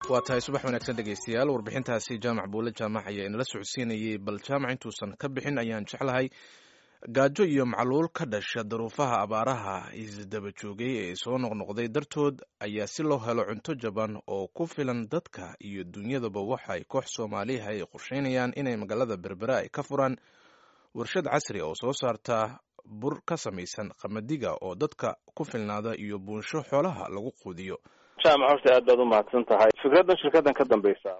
waa tahay subax wanaagsan dhegaystayaal warbixintaasi jaamac buule jaamac ayaa inala socodsiinayay bal jaamac intuusan ka bixin ayaan jeclahay gaajo iyo macluul ka dhasha daruufaha abaaraha isdaba joogay ee soo noqnoqday dartood ayaa si loo helo cunto jaban oo ku filan dadka iyo dunyadaba waxay koox soomaaliha ay qorsheynayaan inay magaalada berbera ay ka furaan warshad casri oo soo saarta bur ka samaysan qamadiga oo dadka ku filnaada iyo buunsho xoolaha lagu quudiyo. jaamac horta aad baad u mahadsan tahay. fikraddan shirkaddan ka dambaysa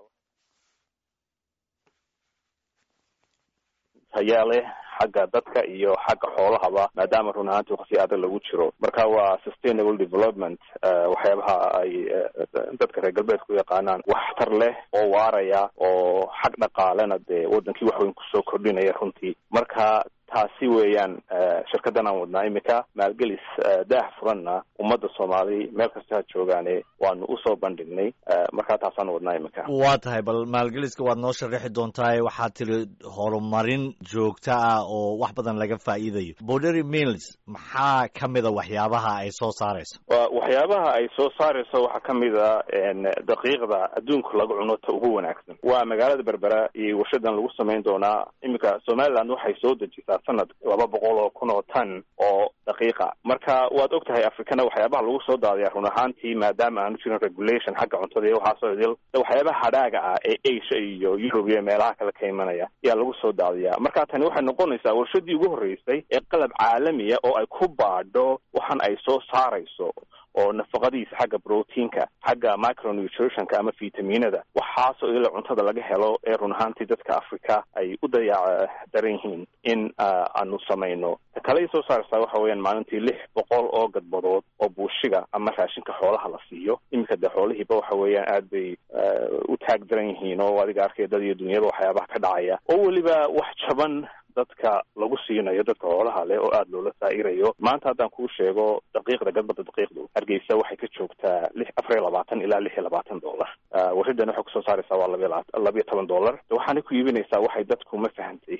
ayaa leh xagga dadka iyo xagga xoolahaba maadaama run ahaantii waqti adag lagu jiro. marka waa sustainable development, waxyaabaha ay dadka reer galbeedku yaqaanaan waxtar leh oo waaraya oo xag dhaqaalena dee wadankii wax weyn kusoo kordhinaya runtii. marka taasi weeyaan shirkaddan aan wadnaa imika maalgelis daah furanna ummadda soomaali meel kasta ha joogaane waanu usoo bandhignay. markaa taasaan wadnaa imika. waa tahay bal maalgeliska waad noo sharaxi doontaa. waxaad tiri horumarin joogto ah oo wax badan laga faa'iidayo. Borderi Mills maxaa ka mida waxyaabaha ay soo saarayso? waxyaabaha ay soo saarayso waxaa ka mida daqiiqda adduunka lagu cuno ta ugu wanaagsan. waa magaalada berbera iyo warshadan lagu samayn doonaa. imika Somaliland waxay soo dejisaa sanad 200,000 oo tan oo daqiiqa. marka waad og tahay afrikana waxyaabaha lagu soo daadiyaa run ahaantii maadaama aanu jirin regulation xagga cuntada iyo waxaasoo idil waxyaabaha hadhaaga ah ee Asia iyo Europe iyo meelaha kale ka imanaya ayaa lagu soo daadiyaa. marka tani waxay noqonaysaa warshadii ugu horreysay ee qalab caalamiya oo ay ku baadho waxan ay soo saarayso oo nafaqadiisa xagga proteinka, xagga micronutritionka ama vitaminada waxaasoo idil cuntada laga helo ee run ahaantii dadka Afrika ay u dayac daran yihiin in aanu samayno. kale soo saaraysaa waxa weeyaan maalintii 600 oo gadbadood oo buushiga ama raashinka xoolaha la siiyo. imika de xoolihiiba waxa weeyaan aad bay u taag daran yihiin oo adiga arkay dad iyo dunyada waxyaabaha ka dhacaya oo weliba wax jaban dadka lagu siinayo dadka xoolaha leh oo aad loola saa'irayo. maanta haddaan kuu sheego daqiiqda gadbada daqiiqdu Hargeysa waxay ka joogtaa $24 ilaa $26. warshaddan waxay kusoo saaraysaa waa $12. waxaana ku iibinaysaa waxay dadku ma fahantay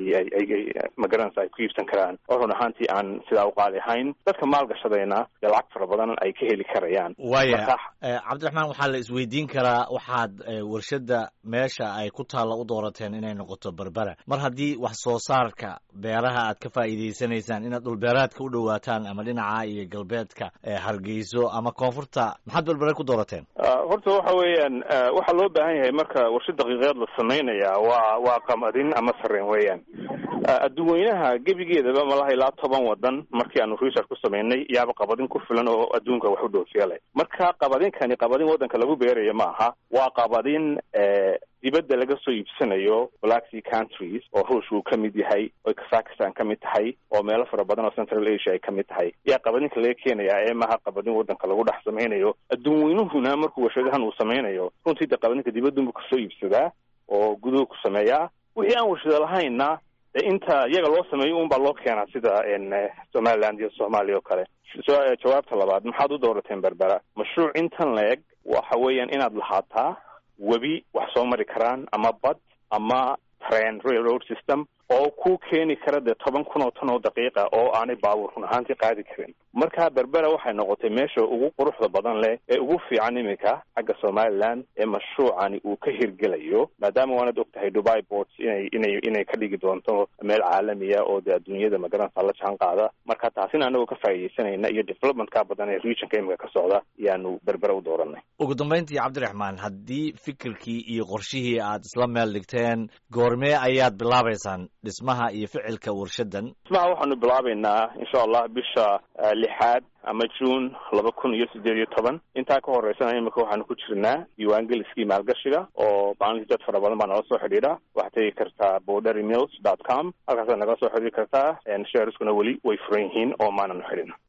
ay magaranaysa ay ku iibsan karaan oo run ahaantii aan sidaa u qaali ahayn. dadka maalgashadayna dee lacag fara badan ay ka heli karayaan. waaya cabdiraxmaan waxaa la isweydiin karaa waxaad warshadda meesha ay ku taalla u doorateen inay noqoto berbera. mar haddii wax soo saarka beeraha aad ka faa'iidaysanaysaan inaad dhulbeeraadka u dhawaataan ama dhinaca iyo galbeedka Hargeyso ama koonfurta, maxaad berbera ku doorateen? horta waxa weeyaan waxaa loo baahan yahay marka warshad daqiiqeed la sameynaya waa qamadin ama sareen weeyaan. adduunweynaha gebigeedaba malaha ilaa 10 wadan markii aanu research ku sameynay yaaba qabadin ku filan oo adduunka wax u dhoofiya leh. marka qabadinkani qabadin wadanka lagu beerayo ma aha, waa qabadin dibadda laga soo iibsanayo Black Sea countries oo Ruushka uu ka mid yahay oo Kazakhstan ka mid tahay oo meelo fara badan oo Central Asia ay ka mid tahay. yaa qabadinka laga keenayaa ee maaha qabadin wadanka lagu dhex sameynayo. adduunweynuhuna markuu warshadahan uu sameynayo runtii qabadinka dibadda uu ka soo iibsadaa oo gudaha ku sameeyaa. wixii aan warshado lahayna inta iyaga loo sameeyo un baa loo keenaa sida Somaliland iyo Soomaaliya oo kale. jawaabta labaad, maxaad u doorateen berbera? mashruuc intan leeg waxa weeyaan inaad lahaataa webi wax soo mari karaan ama bad ama train railroad system oo ku keeni kara dee 10,000 oo tan oo daqiiqa oo aanay baabuur run ahaantii qaadi karin. marka berbera waxay noqotay meesha ugu quruxda badan leh ee ugu fiican imika xagga Somaliland ee mashruucani uu ka hirgelayo maadaama waanad og tahay Dubai Ports inay ka dhigi doonto meel caalamiya oo dee adduunyada magaranaysa la jaan qaada. marka taasina anagoo ka faa'iidaysanayna iyo developmentka badan ee regionka imika ka socda yaanu berbera u dooranay. ugu dambeyntii cabdiraxmaan, haddii fikirkii iyo qorshihii aad isla meel dhigteen goormee ayaad bilaabaysaan dhismaha iyo ficilka warshaddan? dhismaha waxaanu bilaabaynaa insha Allah bisha 6 ama June 2018. intaa ka horeysana imika waxaanu ku jirnaa diiwaangeliskii maalgashiga oo maalintii dad fara badan baa nala soo xidhiidha. waxaad tegi kartaa borderimills.com halkaasaad nagala soo xidhiiri kartaa. shareskuna weli way furan yihiin oo maananu xidhin.